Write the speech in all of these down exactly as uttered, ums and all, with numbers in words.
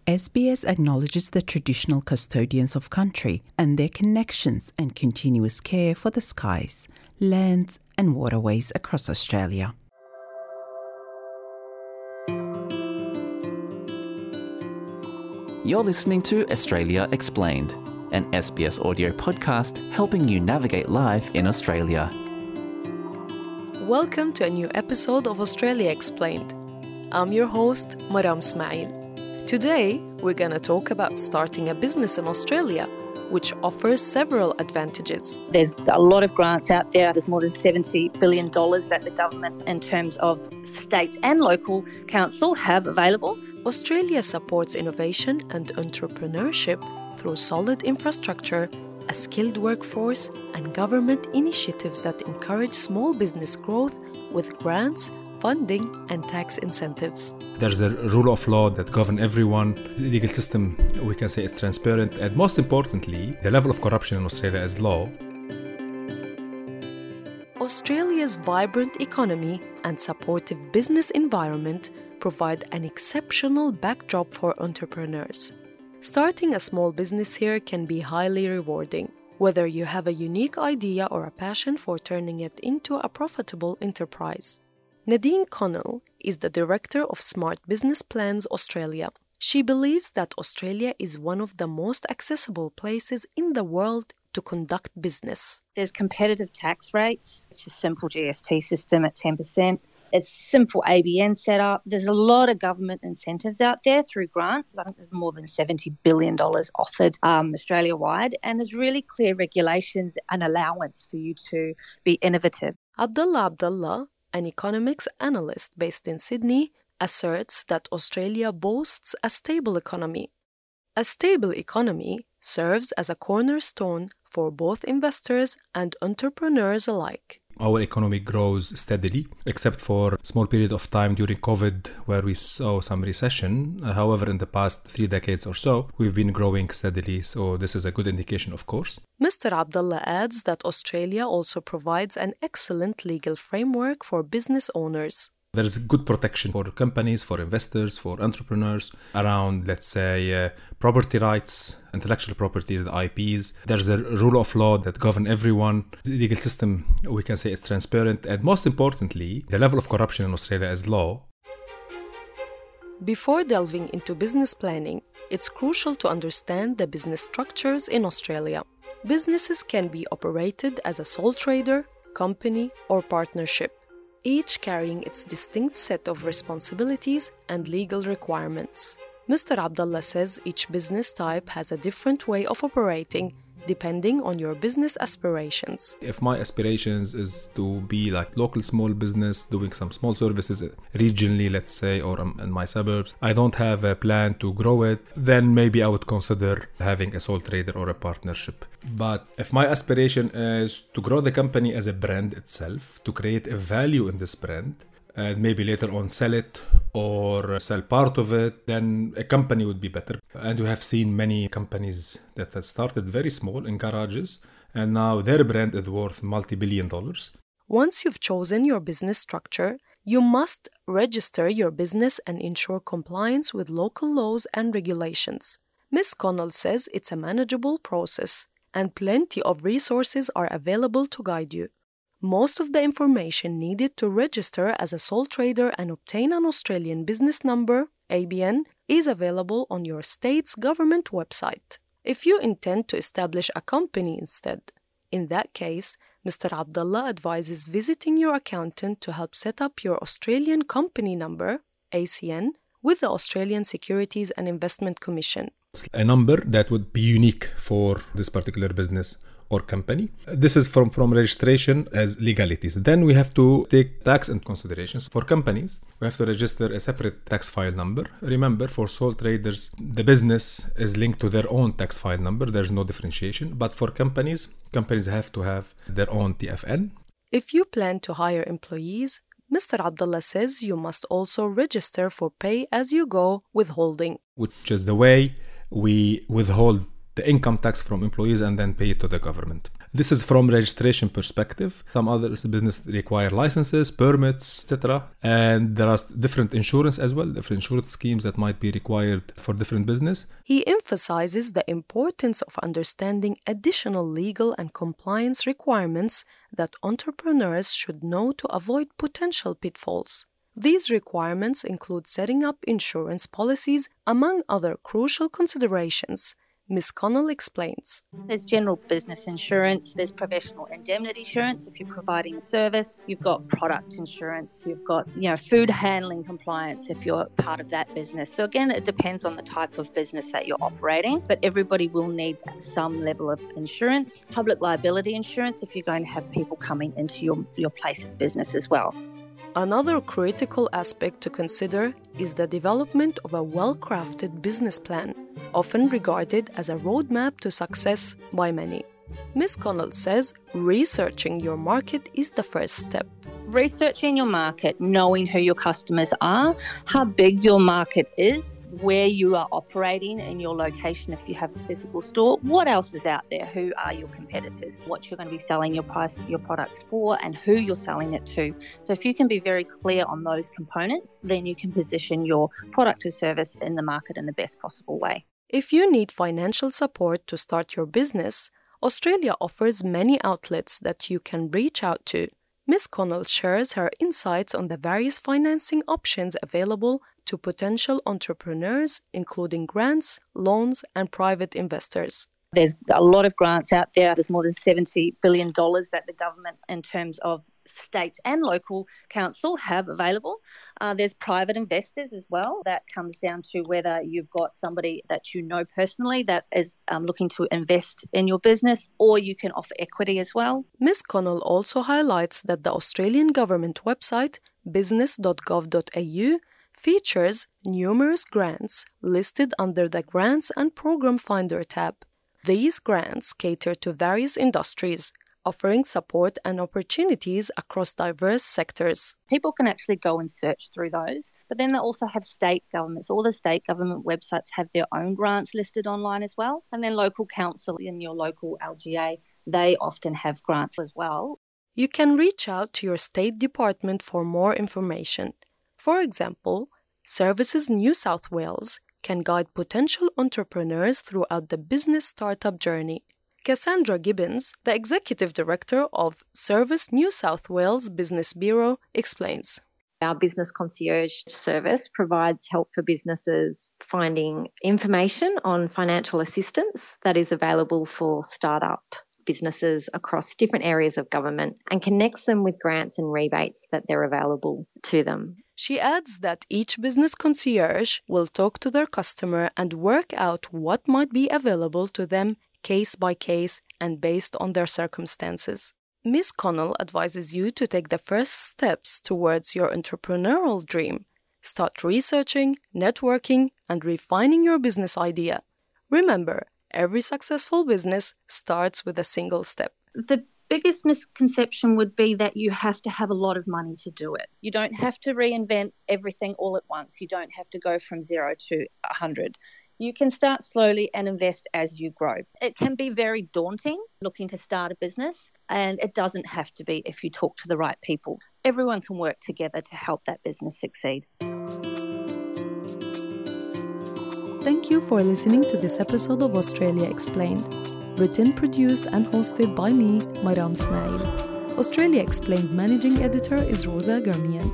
S B S acknowledges the traditional custodians of country and their connections and continuous care for the skies, lands and waterways across Australia. You're listening to Australia Explained, an S B S audio podcast helping you navigate life in Australia. Welcome to a new episode of Australia Explained. I'm your host, Maram Ismail. Today, we're going to talk about starting a business in Australia, which offers several advantages. There's a lot of grants out there. There's more than seventy billion dollars that the government, in terms of state and local council, have available. Australia supports innovation and entrepreneurship through solid infrastructure, a skilled workforce, and government initiatives that encourage small business growth with grants, funding, and tax incentives. There's a rule of law that governs everyone. The legal system, we can say, is transparent. And most importantly, the level of corruption in Australia is low. Australia's vibrant economy and supportive business environment provide an exceptional backdrop for entrepreneurs. Starting a small business here can be highly rewarding, whether you have a unique idea or a passion for turning it into a profitable enterprise. Nadine Connell is the Director of Smart Business Plans Australia. She believes that Australia is one of the most accessible places in the world to conduct business. There's competitive tax rates. It's a simple G S T system at ten percent. It's simple A B N setup. There's a lot of government incentives out there through grants. I think there's more than seventy billion dollars offered um, Australia-wide. And there's really clear regulations and allowance for you to be innovative. Abdullah Abdullah, an economics analyst based in Sydney, asserts that Australia boasts a stable economy. A stable economy serves as a cornerstone for both investors and entrepreneurs alike. Our economy grows steadily, except for a small period of time during COVID where we saw some recession. However, in the past three decades or so, we've been growing steadily, so this is a good indication, of course. Mister Abdullah adds that Australia also provides an excellent legal framework for business owners. There's good protection for companies, for investors, for entrepreneurs around, let's say, uh, property rights, intellectual properties, the I Ps. There's a rule of law that governs everyone. The legal system, we can say, is transparent. And most importantly, the level of corruption in Australia is low. Before delving into business planning, it's crucial to understand the business structures in Australia. Businesses can be operated as a sole trader, company, or partnership, each carrying its distinct set of responsibilities and legal requirements. Mister Abdullah says each business type has a different way of operating depending on your business aspirations. If my aspirations is to be like local small business, doing some small services regionally, let's say, or in my suburbs, I don't have a plan to grow it, then maybe I would consider having a sole trader or a partnership. But if my aspiration is to grow the company as a brand itself, to create a value in this brand, and maybe later on sell it or sell part of it, then a company would be better. And we have seen many companies that have started very small in garages, and now their brand is worth multi-billion dollars. Once you've chosen your business structure, you must register your business and ensure compliance with local laws and regulations. Miz Connell says it's a manageable process, and plenty of resources are available to guide you. Most of the information needed to register as a sole trader and obtain an Australian business number, A B N, is available on your state's government website. If you intend to establish a company instead, in that case, Mister Abdullah advises visiting your accountant to help set up your Australian company number, A C N, with the Australian Securities and Investment Commission. A number that would be unique for this particular business or company. This is from, from registration as legalities. Then we have to take tax into considerations. For companies, we have to register a separate tax file number. Remember, for sole traders, the business is linked to their own tax file number. There's no differentiation. But for companies, companies have to have their own T F N. If you plan to hire employees, Mister Abdullah says you must also register for pay-as-you-go withholding, which is the way we withhold the income tax from employees and then pay it to the government. This is from registration perspective. Some other business require licenses, permits, et cetera. And there are different insurance as well, different insurance schemes that might be required for different business. He emphasizes the importance of understanding additional legal and compliance requirements that entrepreneurs should know to avoid potential pitfalls. These requirements include setting up insurance policies, among other crucial considerations. Miz Connell explains. There's general business insurance, there's professional indemnity insurance if you're providing a service, you've got product insurance, you've got, you know, food handling compliance if you're part of that business. So again, it depends on the type of business that you're operating, but everybody will need some level of insurance. Public liability insurance if you're going to have people coming into your, your place of business as well. Another critical aspect to consider is the development of a well-crafted business plan, often regarded as a roadmap to success by many. Miz Connell says researching your market is the first step. Researching your market, knowing who your customers are, how big your market is, where you are operating in your location if you have a physical store, what else is out there, who are your competitors, what you're going to be selling your price, your products for, and who you're selling it to. So if you can be very clear on those components, then you can position your product or service in the market in the best possible way. If you need financial support to start your business, Australia offers many outlets that you can reach out to. Miz Connell shares her insights on the various financing options available to potential entrepreneurs, including grants, loans, and private investors. There's a lot of grants out there. There's more than seventy billion dollars that the government, in terms of state and local council, have available. Uh, there's private investors as well. That comes down to whether you've got somebody that you know personally that is um, looking to invest in your business, or you can offer equity as well. Miz Connell also highlights that the Australian government website, business dot gov dot a u, features numerous grants listed under the Grants and Program Finder tab. These grants cater to various industries, offering support and opportunities across diverse sectors. People can actually go and search through those, but then they also have state governments. All the state government websites have their own grants listed online as well. And then local council in your local L G A, they often have grants as well. You can reach out to your state department for more information. For example, Services New South Wales can guide potential entrepreneurs throughout the business startup journey. Cassandra Gibbons, the Executive Director of Service New South Wales Business Bureau, explains. Our business concierge service provides help for businesses finding information on financial assistance that is available for startup businesses across different areas of government and connects them with grants and rebates that they're available to them. She adds that each business concierge will talk to their customer and work out what might be available to them case by case and based on their circumstances. Miz Connell advises you to take the first steps towards your entrepreneurial dream. Start researching, networking, and refining your business idea. Remember, every successful business starts with a single step. The biggest misconception would be that you have to have a lot of money to do it. You don't have to reinvent everything all at once. You don't have to go from zero to one hundred. You can start slowly and invest as you grow. It can be very daunting looking to start a business, and it doesn't have to be if you talk to the right people. Everyone can work together to help that business succeed. Thank you for listening to this episode of Australia Explained. Written, produced and hosted by me, Mariam Ismail. Australia Explained managing editor is Rosa Germian.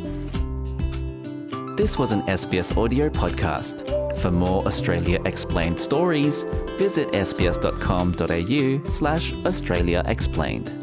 This was an S B S audio podcast. For more Australia Explained stories, visit sbs dot com dot a u slash Australia Explained.